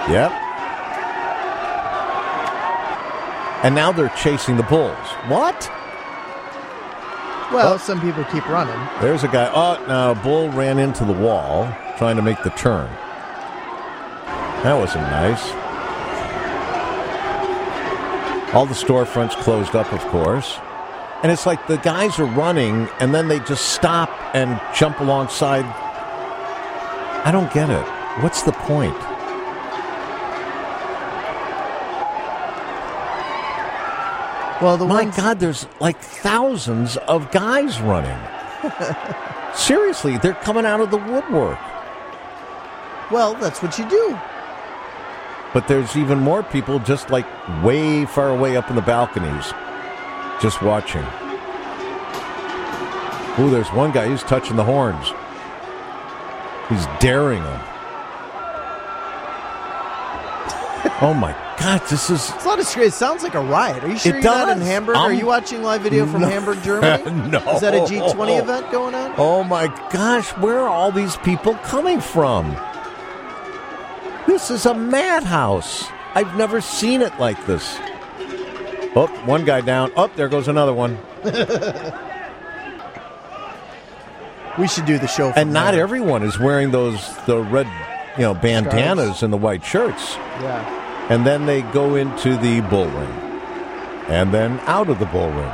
Yep. And now they're chasing the bulls. What? Well, some people keep running. There's a guy. Oh, no, a bull ran into the wall trying to make the turn. That wasn't nice. All the storefronts closed up, of course. And it's like the guys are running, and then they just stop and jump alongside. I don't get it. What's the point? Well, My God, there's like thousands of guys running. Seriously, they're coming out of the woodwork. Well, that's what you do. But there's even more people just like way far away up in the balconies, just watching. Ooh, there's one guy who's touching the horns. He's daring them. Oh, my God, this is... It's not a scary... It sounds like a riot. Are you sure It you're not in does. Hamburg? Are you watching live video from Hamburg, Germany? No. Is that a G20 event going on? Oh, my gosh, where are all these people coming from? This is a madhouse. I've never seen it like this. Oh, one guy down. Oh, there goes another one. We should do the show from And not there. everyone is wearing the red, bandanas Scarves. and the white shirts. Yeah. And then they go into the bull ring. And then out of the bull ring.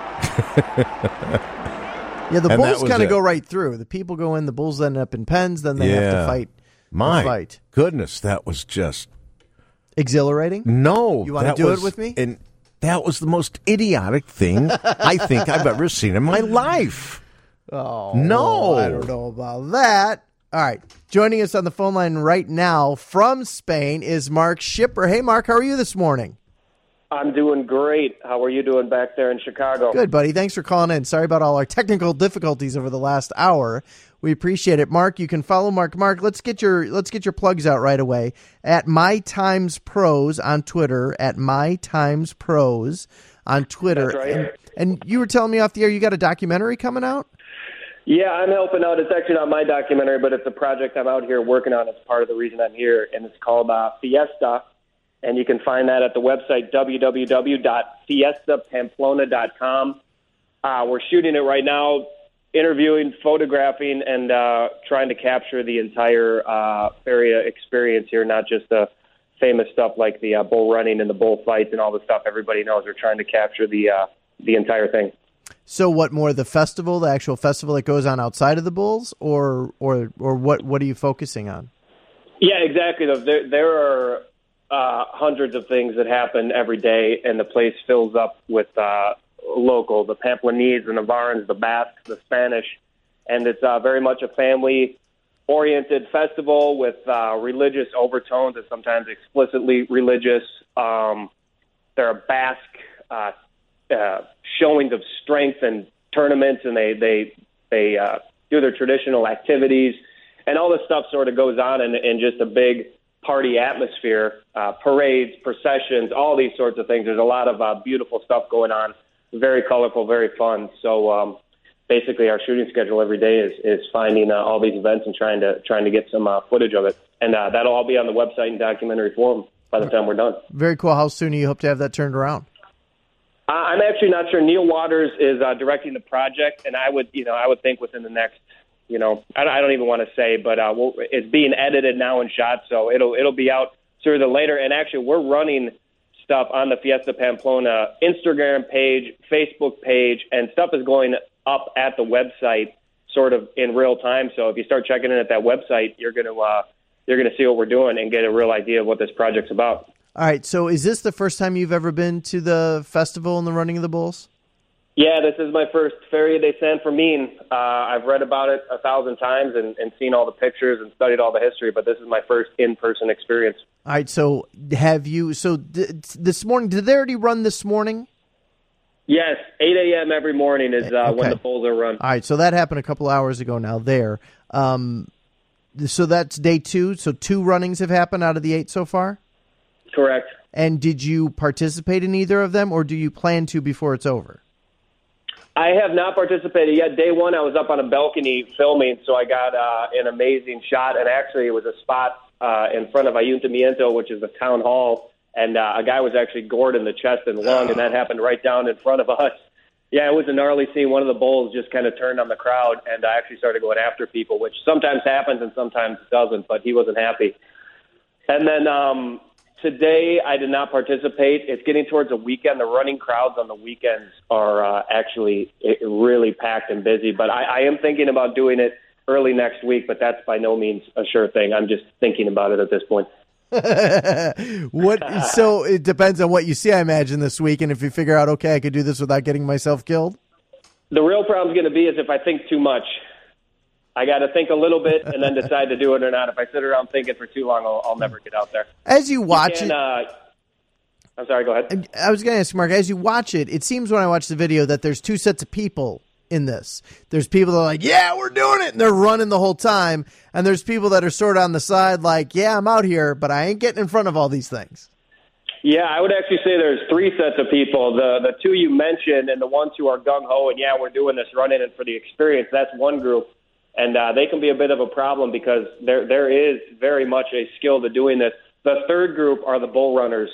Yeah, the And that bulls was kind of it. go right through. The people go in, the bulls end up in pens, then they have to fight. My fight. goodness, that was just... Exhilarating? No. You wanna that do it was- with me? And that was the most idiotic thing I think I've ever seen in my life. Oh, No. I don't know about that. All right. Joining us on the phone line right now from Spain is Mark Schipper. Hey, Mark, how are you this morning? I'm doing great. How are you doing back there in Chicago? Good, buddy. Thanks for calling in. Sorry about all our technical difficulties over the last hour. We appreciate it. Mark, you can follow Mark. Mark, let's get your plugs out right away at My Times Pros on Twitter, at My Times Pros on Twitter. That's right. And you were telling me off the air you got a documentary coming out? Yeah, I'm helping out. It's actually not my documentary, but it's a project I'm out here working on. It's part of the reason I'm here, and it's called Fiesta, and you can find that at the website www.fiestapamplona.com. We're shooting it right now, interviewing, photographing, and trying to capture the entire feria experience here, not just the famous stuff like the bull running and the bull fights and all the stuff everybody knows. We're trying to capture the entire thing. So what, more the festival, the actual festival that goes on outside of the bulls, or what are you focusing on? Yeah, exactly. There are hundreds of things that happen every day, and the place fills up with local, the Pamploneses, the Navarrans, the Basques, the Spanish, and it's very much a family-oriented festival with religious overtones and sometimes explicitly religious. There are Basque showings of strength and tournaments, and they do their traditional activities, and all this stuff sort of goes on in just a big party atmosphere, parades, processions, all these sorts of things. There's a lot of beautiful stuff going on, very colorful, very fun. So basically our shooting schedule every day is finding all these events and trying to get some footage of it. And that'll all be on the website in documentary form by the time we're done. Very cool. How soon do you hope to have that turned around? I'm actually not sure. Neil Waters is directing the project, and I would think within the next, I don't even want to say, but it's being edited now and shot, so it'll be out sooner than later. And actually, we're running stuff on the Fiesta Pamplona Instagram page, Facebook page, and stuff is going up at the website sort of in real time. So if you start checking in at that website, you're gonna see what we're doing and get a real idea of what this project's about. All right, so is this the first time you've ever been to the festival and the running of the bulls? Yeah, this is my first Feria de San Fermin. I've read about it 1,000 times and seen all the pictures and studied all the history, but this is my first in-person experience. All right, so this morning, did they already run this morning? Yes, 8 a.m. every morning is when the bulls are run. All right, so that happened a couple hours ago now there. So that's day 2, so 2 runnings have happened out of the 8 so far? Correct. And did you participate in either of them, or do you plan to before it's over? I have not participated yet. Day 1, I was up on a balcony filming, so I got an amazing shot, and actually it was a spot in front of Ayuntamiento, which is the town hall, and a guy was actually gored in the chest and lung, and that happened right down in front of us. Yeah, it was a gnarly scene. One of the bulls just kind of turned on the crowd and actually started going after people, which sometimes happens and sometimes doesn't, but he wasn't happy. And then today I did not participate. It's getting towards the weekend. The running crowds on the weekends are actually really packed and busy, but I am thinking about doing it early next week, but that's by no means a sure thing. I'm just thinking about it at this point. So it depends on what you see, I imagine, this week, and if you figure out, okay, I could do this without getting myself killed. The real problem's going to be is if I think too much. I got to think a little bit and then decide to do it or not. If I sit around thinking for too long, I'll never get out there. As you watch it, I'm sorry, go ahead. I was going to ask Mark, as you watch it, it seems when I watch the video that there's two sets of people in this. There's people that are like, yeah, we're doing it, and they're running the whole time. And there's people that are sort of on the side like, yeah, I'm out here, but I ain't getting in front of all these things. Yeah, I would actually say there's three sets of people. The two you mentioned and the ones who are gung-ho and, yeah, we're doing this, running it for the experience, that's one group. And they can be a bit of a problem because there is very much a skill to doing this. The third group are the bull runners.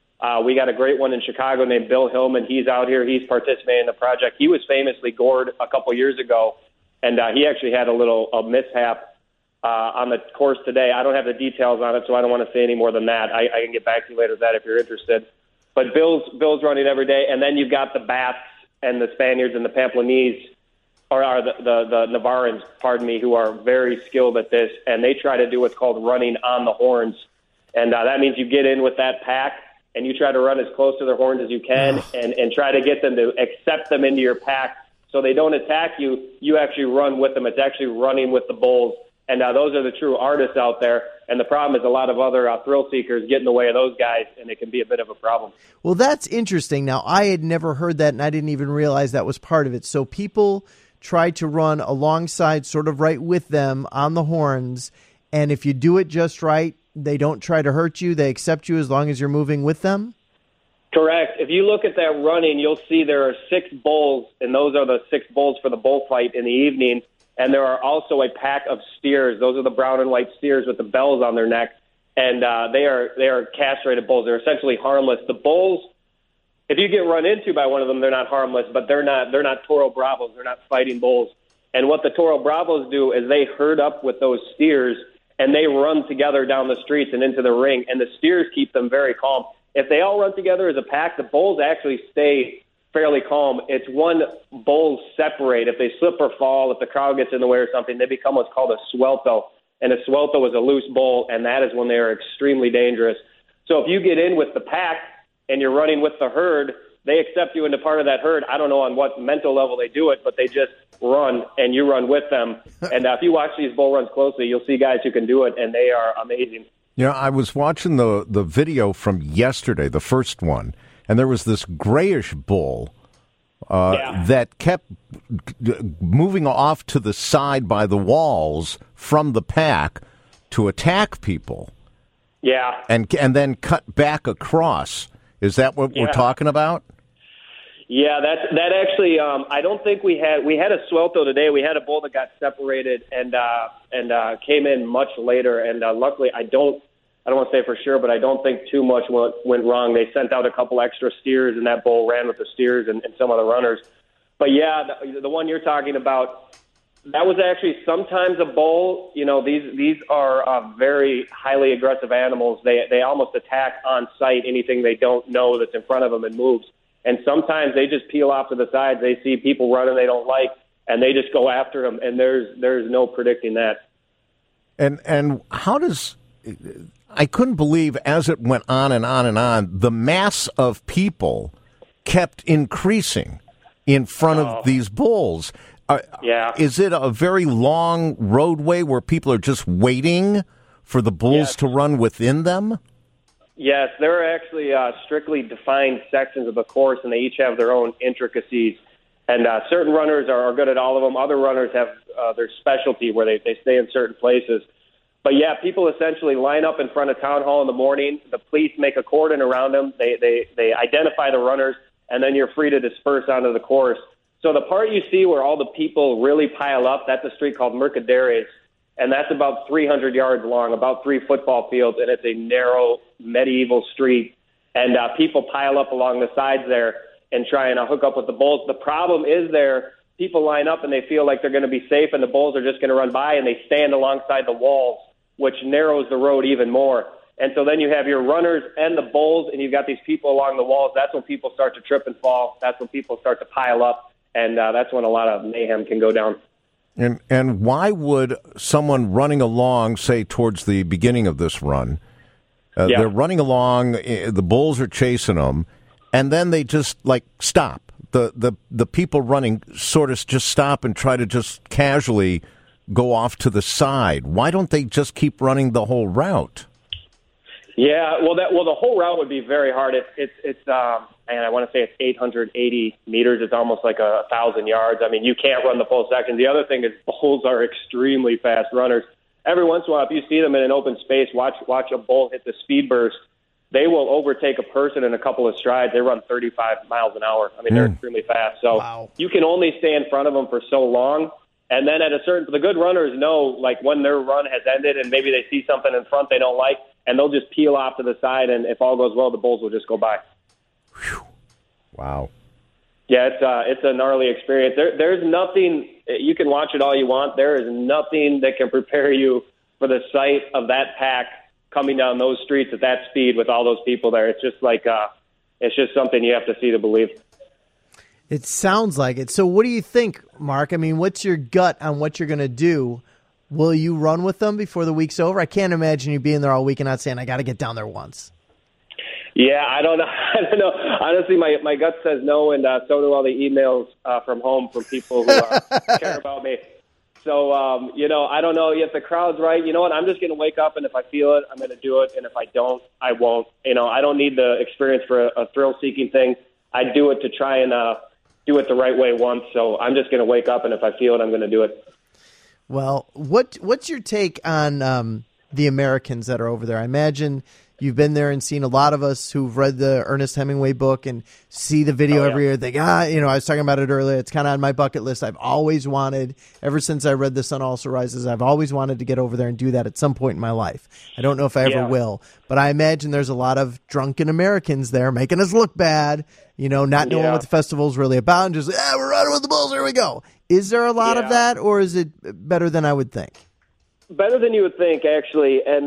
We got a great one in Chicago named Bill Hillman. He's out here. He's participating in the project. He was famously gored a couple years ago, and he actually had a mishap on the course today. I don't have the details on it, so I don't want to say any more than that. I can get back to you later with that if you're interested. But Bill's running every day, and then you've got the Basques and the Spaniards and the Pamplinese, or the Navarrans, who are very skilled at this, and they try to do what's called running on the horns. And that means you get in with that pack, and you try to run as close to their horns as you can and try to get them to accept them into your pack so they don't attack you. You actually run with them. It's actually running with the bulls. And those are the true artists out there. And the problem is a lot of other thrill seekers get in the way of those guys, and it can be a bit of a problem. Well, that's interesting. Now, I had never heard that, and I didn't even realize that was part of it. So people try to run alongside, sort of right with them on the horns, and if you do it just right, they don't try to hurt you. They accept you as long as you're moving with them? Correct. If you look at that running, you'll see there are 6 bulls, and those are the 6 bulls for the bullfight in the evening. And there are also a pack of steers. Those are the brown and white steers with the bells on their neck. And they are castrated bulls. They're essentially harmless. The bulls, if you get run into by one of them, they're not harmless, but they're not Toro Bravos. They're not fighting bulls. And what the Toro Bravos do is they herd up with those steers, and they run together down the streets and into the ring, and the steers keep them very calm. If they all run together as a pack, the bulls actually stay fairly calm. It's one bulls separate. If they slip or fall, if the crowd gets in the way or something, they become what's called a suelto. And a suelto is a loose bull, and that is when they are extremely dangerous. So if you get in with the pack and you're running with the herd, they accept you into part of that herd. I don't know on what mental level they do it, but they just run, and you run with them. And if you watch these bull runs closely, you'll see guys who can do it, and they are amazing. You know, I was watching the video from yesterday, the first one, and there was this grayish bull that kept moving off to the side by the walls from the pack to attack people. Yeah. And then cut back across. Is that what we're talking about? Yeah, that actually. I don't think we had a suelto today. We had a bull that got separated and came in much later. And luckily, I don't want to say for sure, but I don't think too much went wrong. They sent out a couple extra steers, and that bull ran with the steers and some of the runners. But yeah, the one you're talking about, that was actually sometimes a bull. You know, these are very highly aggressive animals. They almost attack on sight anything they don't know that's in front of them and moves. And sometimes they just peel off to the sides. They see people running they don't like, and they just go after them. And there's no predicting that. And how does I couldn't believe as it went on and on and on, the mass of people kept increasing in front of these bulls. Is it a very long roadway where people are just waiting for the bulls to run within them? Yes, there are actually strictly defined sections of the course, and they each have their own intricacies. And certain runners are good at all of them. Other runners have their specialty where they stay in certain places. But, yeah, people essentially line up in front of Town Hall in the morning. The police make a cordon around them. They identify the runners, and then you're free to disperse onto the course. So the part you see where all the people really pile up, that's a street called Mercaderes. and that's about 300 yards long, about 3 football fields, and it's a narrow medieval street, and people pile up along the sides there and try and hook up with the bulls. The problem is people line up and they feel like they're going to be safe, and the bulls are just going to run by, and they stand alongside the walls, which narrows the road even more. And so then you have your runners and the bulls, and you've got these people along the walls. That's when people start to trip and fall. That's when people start to pile up, and that's when a lot of mayhem can go down. And why would someone running along, say, towards the beginning of this run, they're running along, the bulls are chasing them, and then they just, stop? The people running sort of just stop and try to just casually go off to the side. Why don't they just keep running the whole route? Yeah, well, the whole route would be very hard. It's and I want to say it's 880 meters. It's almost like 1,000 yards. I mean, you can't run the full section. The other thing is bulls are extremely fast runners. Every once in a while, if you see them in an open space, watch a bull hit the speed burst. They will overtake a person in a couple of strides. They run 35 miles an hour. I mean, they're extremely fast. So You can only stay in front of them for so long. And then the good runners know, when their run has ended and maybe they see something in front they don't like, and they'll just peel off to the side, and if all goes well, the bulls will just go by. Whew. Wow. Yeah, it's a gnarly experience. There's nothing, you can watch it all you want. There is nothing that can prepare you for the sight of that pack coming down those streets at that speed with all those people there. It's just it's just something you have to see to believe. It sounds like it. So what do you think, Mark? I mean, what's your gut on what you're going to do? Will you run with them before the week's over? I can't imagine you being there all week and not saying, I got to get down there once. Yeah, I don't know. Honestly, my gut says no, and so do all the emails from home from people who care about me. So, I don't know. If the crowd's right, you know what? I'm just going to wake up, and if I feel it, I'm going to do it. And if I don't, I won't. I don't need the experience for a thrill-seeking thing. I do it to try and do it the right way once. So I'm just going to wake up, and if I feel it, I'm going to do it. Well, what's your take on the Americans that are over there? I imagine you've been there and seen a lot of us who've read the Ernest Hemingway book and see the video every year. Think, I was talking about it earlier. It's kind of on my bucket list. I've always wanted, ever since I read The Sun Also Rises, I've always wanted to get over there and do that at some point in my life. I don't know if I ever will, but I imagine there's a lot of drunken Americans there making us look bad, not knowing what the festival's really about and just, we're running with the bulls, here we go. Is there a lot of that, or is it better than I would think? Better than you would think, actually, and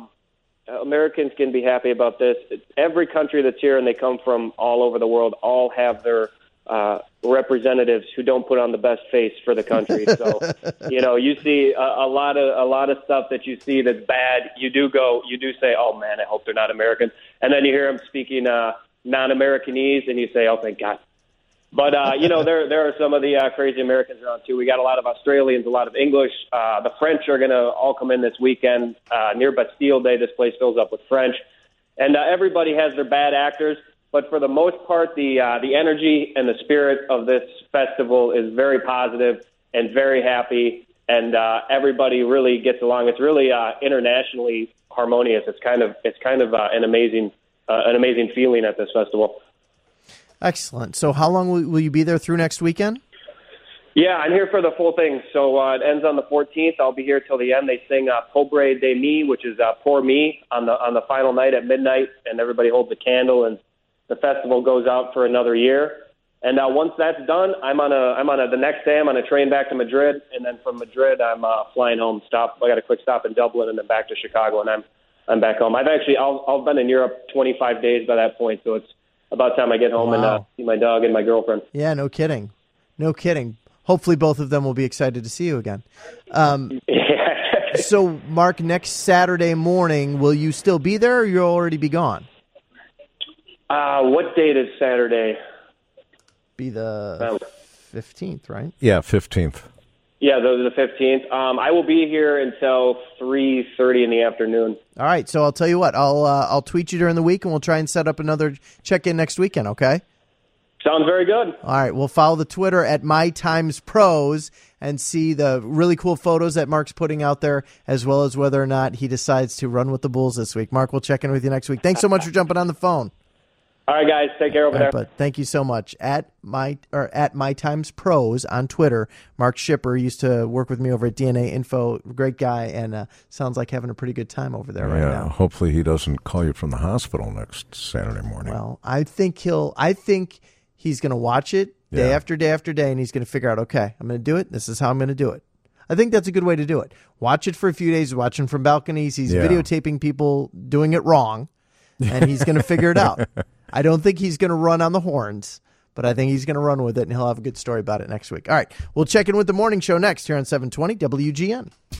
Americans can be happy about this. Every country that's here, and they come from all over the world, all have their representatives who don't put on the best face for the country. So, you see a lot of stuff that you see that's bad. You do say, oh man, I hope they're not American. And then you hear them speaking non-Americanese, and you say, oh, thank God. But, there are some of the crazy Americans around, too. We got a lot of Australians, a lot of English. The French are going to all come in this weekend. Near Bastille Day, this place fills up with French. And everybody has their bad actors. But for the most part, the energy and the spirit of this festival is very positive and very happy. And everybody really gets along. It's really internationally harmonious. It's kind of an amazing feeling at this festival. Excellent. So how long will you be there through next weekend? Yeah, I'm here for the full thing. So it ends on the 14th. I'll be here till the end. They sing Pauvre de Me, which is Poor Me, on the final night at midnight, and everybody holds a candle, and the festival goes out for another year. And once that's done, the next day I'm on a train back to Madrid, and then from Madrid I'm flying home. I got a quick stop in Dublin, and then back to Chicago, and I'm back home. I've been in Europe 25 days by that point, so it's about time I get home and see my dog and my girlfriend. Yeah, no kidding. Hopefully both of them will be excited to see you again. So, Mark, next Saturday morning, will you still be there or you'll already be gone? What date is Saturday? Be the 15th, right? Yeah, 15th. Yeah, those are the 15th. I will be here until 3:30 in the afternoon. All right, so I'll tell you what. I'll tweet you during the week, and we'll try and set up another check-in next weekend, okay? Sounds very good. All right, we'll follow the Twitter at MyTimesPros and see the really cool photos that Mark's putting out there, as well as whether or not he decides to run with the Bulls this week. Mark, we'll check in with you next week. Thanks so much for jumping on the phone. All right, guys, take care over there. But thank you so much. At My Times Pros on Twitter, Mark Shipper used to work with me over at DNA Info. Great guy, and sounds like having a pretty good time over there right now. Hopefully he doesn't call you from the hospital next Saturday morning. Well, I think he's going to watch it day after day after day, and he's going to figure out, okay, I'm going to do it. This is how I'm going to do it. I think that's a good way to do it. Watch it for a few days, watch him from balconies. He's videotaping people doing it wrong, and he's going to figure it out. I don't think he's going to run on the horns, but I think he's going to run with it, and he'll have a good story about it next week. All right, we'll check in with the morning show next here on 720 WGN.